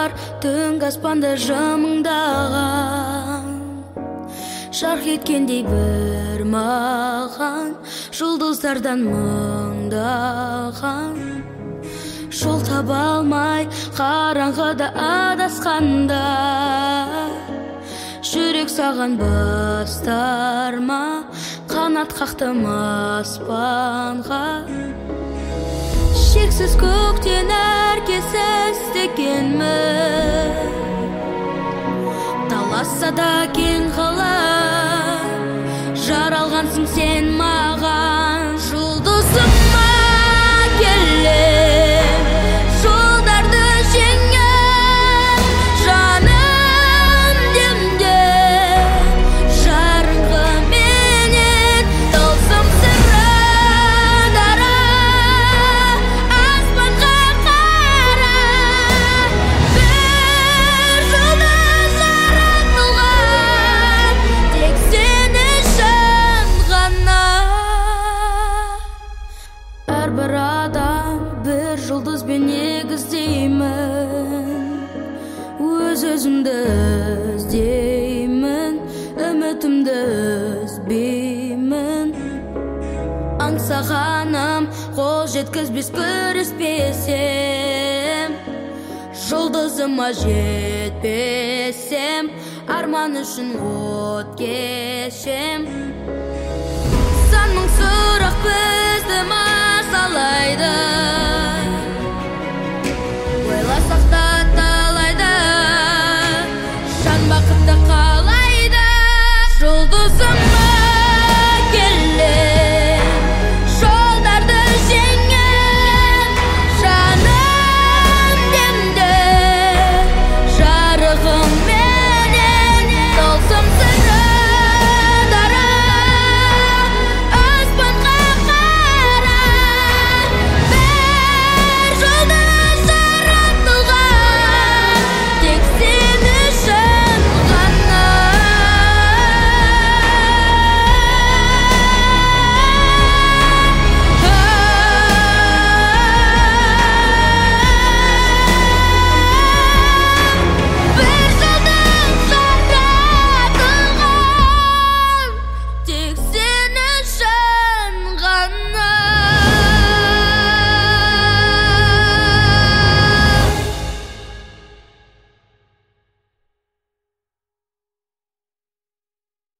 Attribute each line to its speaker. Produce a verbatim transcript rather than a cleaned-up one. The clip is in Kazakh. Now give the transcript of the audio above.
Speaker 1: бар түнгі аспанда жымыңдаған, жарқ еткендей бір маған жұлдыздардан мыңдаған. Жол таба алмай қараңғыда адасқанда, жүрек саған бастар ма, қанат қақтым аспанға. Шексіз көктен әркез іздегенмін, таласса да кең қала, жаралғансың сен маған. Жұлдызыма келем, жолдарды жеңем, жаным демде жарығыменен тылсым сырдары аспанға қара. Бір жұлдыз жаратылған тек сен үшін ғана. Әрбір адам бір жұлдызбен негіздеймін, өз-өзімді іздеймін, үмітімді үзбеймін. Аңсағаным қол жеткізбес күреспесем, жұлдызыма жетпесем, арман үшін от кешем. Сан мың сұрақ бізді мазалайды,